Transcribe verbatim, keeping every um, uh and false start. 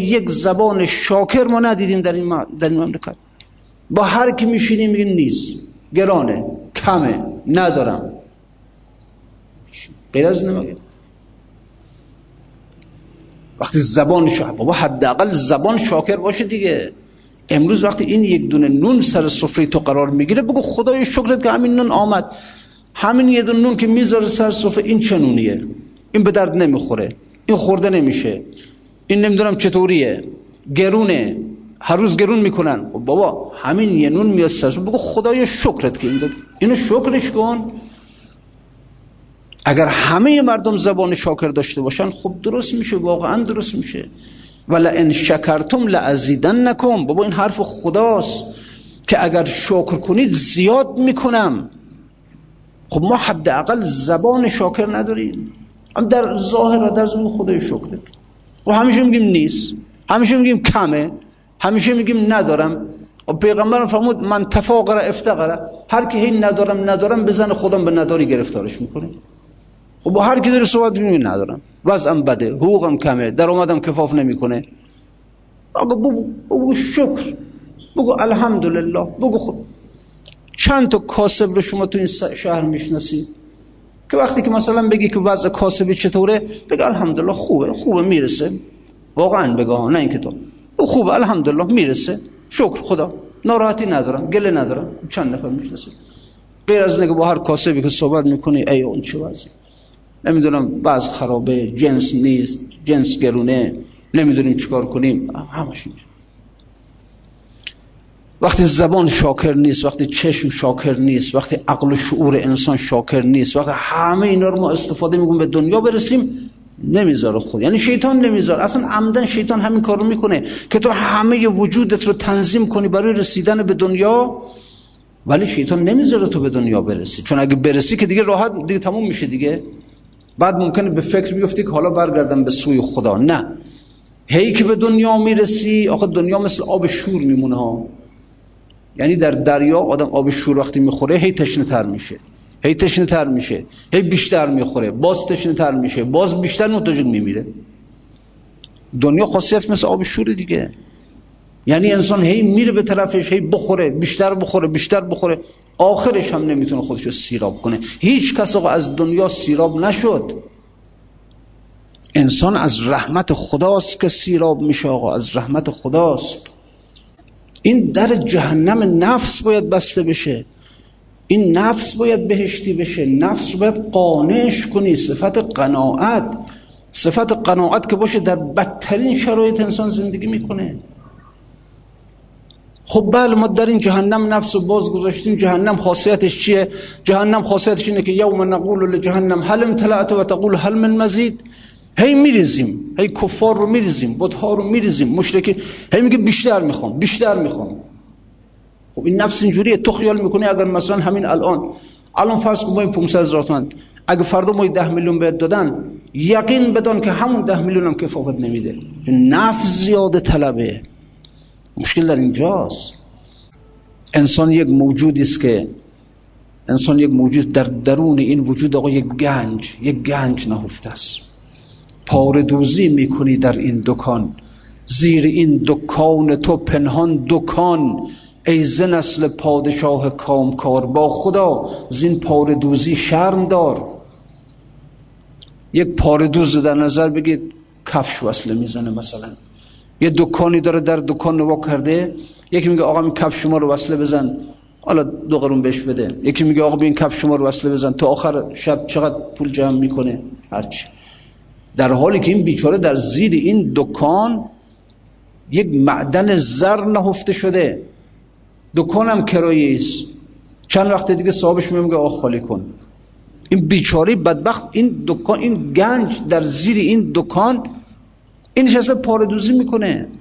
یک زبان شاکر ما ندیدیم در این در این مملکت. با هر کی میشینیم میگیم نیست، گرانه، کمه، ندارم. غیر از نمیگه. وقتی زبان شاکر، بابا حداقل زبان شاکر باشه دیگه. امروز وقتی این یک دونه نون سر سفره تو قرار میگیره بگو خدای شکرت که همین نون آمد. همین یه دونه نون که میذاره سر سفره، این چه نونیه؟ این به درد نمیخوره، این خورده نمیشه، این نمیدونم چطوریه، گرونه، هر روز گرون میکنن. بابا همین یه نون میاد سر سفره، بگو خدای شکرت که این داد. اینو شکرش کن. اگر همه مردم زبان شاکر داشته باشن خب درست میشه، واقعا درست میشه. ولئن شکرتم لازیدنکم. بابا این حرف خداست که اگر شکر کنید زیاد میکنم. خب ما حداقل زبان شاکر نداریم. هم در ظاهر و در ضمن خدای شکرت. و همیشه میگیم نیست، همیشه میگیم کمه، همیشه میگیم ندارم. و پیغمبر فرمود من تفاقر افتقر. هر کی هی ندارم ندارم بزنه خودم به نداری گرفتارش میکنه. و با هر کی داره صحبت می‌کنه ندارم، وضعم بده، حقوقم کمه، درآمدم کفاف نمیکنه. آقا بگو بگو شکر، بگو الحمدلله، بگو خود. چند تا کاسب رو شما تو این شهر میشناسید که وقتی که مثلا بگی که وضع کاسبی چطوره بگه الحمدلله خوبه، خوبه میرسه. واقعا بگه، نه اینکه تو خوبه الحمدلله میرسه، شکر خدا، ناراحتی ندارم، گله ندارم. چند نفر میشناسید؟ غیر از اینکه با هر کاسبی که صحبت میکنی ای اون چه وضعی، نمیدونم بعض خرابه، جنس نیست، جنس گرونه، نمیدونیم چیکار کنیم، همش اینجا. وقتی زبان شاکر نیست، وقتی چشم شاکر نیست، وقتی عقل و شعور انسان شاکر نیست، وقتی همه اینا رو ما استفاده میکنیم به دنیا برسیم، نمیذاره خود. یعنی شیطان نمیذاره، اصلا عمدن شیطان همین کار رو میکنه که تو همه وجودت رو تنظیم کنی برای رسیدن به دنیا، ولی شیطان نمیذاره تو به دنیا برسی. چون اگه برسی که دیگه راحت دیگه تموم میشه دیگه. بعد ممکنه به فکر بیفتی که حالا برگردم به سوی خدا. نه، هی که به دنیا میرسی، آخه دنیا مثل آب شور میمونه ها. یعنی در دریا آدم آب شور وقتی میخوره هی تشنه تر میشه، هی تشنه تر میشه، هی بیشتر میخوره، باز تشنه تر میشه، باز بیشتر محتاج میمیره. دنیا خاصیت مثل آب شور دیگه. یعنی انسان هی میره به طرفش، هی بخوره، بیشتر بخوره، بیشتر بخوره، آخرش هم نمیتونه خودش رو سیراب کنه. هیچ کس آقا از دنیا سیراب نشد. انسان از رحمت خداست که سیراب میشه آقا، از رحمت خداست. این در جهنم نفس باید بسته بشه، این نفس باید بهشتی بشه. نفس باید قانعش کنی. صفت قناعت، صفت قناعت که باشه در بدترین شرایط انسان زندگی میکنه. خب بله ما در این جهنم نفس رو باز گذاشتیم. جهنم خاصیتش چیه؟ جهنم خاصیتش اینه که یوم نقول لجهنم هل امتلأت و تقول هل من مزید. هی میریزیم، هی کفار رو میریزیم، بت‌ها رو میریزیم، مشرکین، هی میگه بیشتر میخوام، بیشتر میخوام. خب این نفس اینجوریه. تو خیال میکنی اگر مثلا همین الان الان فرض کن ما این پانصد هزار تومان اگه فردا ما ده میلیون بهت دادن، یقین بدان که همون ده میلیون هم کفافت نمیده. نفس زیاده طلبه. مشکل در اینجاست. انسان یک موجودی است که انسان یک موجود در درون این وجود آقا یک گنج، یک گنج نهفته است. پاره دوزی میکنی در این دکان، زیر این دکان تو پنهان دکان، ای ز نسل پادشاه کامکار. با خدا زین پاره دوزی شرم دار. یک پاره دوز در نظر بگید کفش وصله میزنه، مثلا یه دکانی داره در دکان نوا کرده، یکی میگه آقا این کفش شما رو وصله بزن، حالا دو قرون بهش بده. یکی میگه آقا این کفش شما رو وصله بزن، تا آخر شب چقدر پول جمع میکنه هرچی. در حالی که این بیچاره در زیر این دکان یک معدن زر نهفته شده. دکانم کرایه است، چند وقت دیگه صاحبش میگه آقا خالی کن. این بیچاره بدبخت این دکان، این گنج در زیر این دکان، این نشسته پاره دوزی میکنه.